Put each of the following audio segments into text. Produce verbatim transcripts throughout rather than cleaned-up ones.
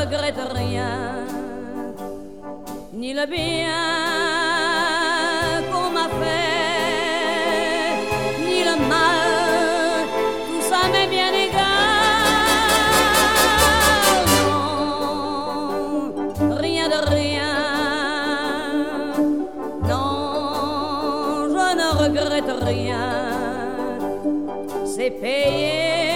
regrette rien, ni le bien qu'on m'a fait, ni le mal, tout ça m'est bien égal. Non, rien de rien, non, je ne regrette rien, c'est payé.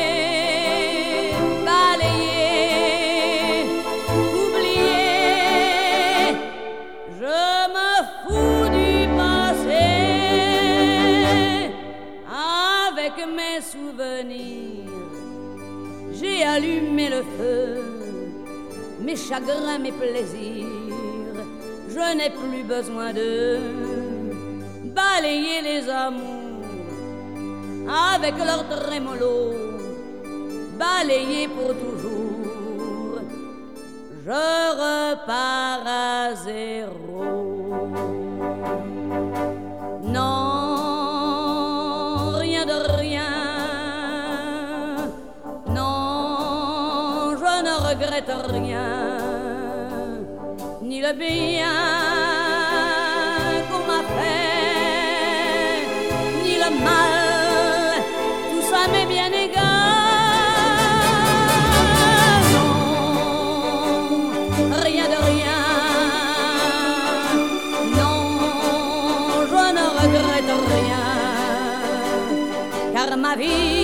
Mes souvenirs, j'ai allumé le feu, mes chagrins, mes plaisirs, je n'ai plus besoin de balayer les amours avec leur trémolo, balayer pour toujours, je repars à zéro. Non, je ne regrette rien, ni le bien qu'on m'a fait, ni le mal, tout ça m'est bien égal. Non, rien de rien, non, je ne regrette rien, car ma vie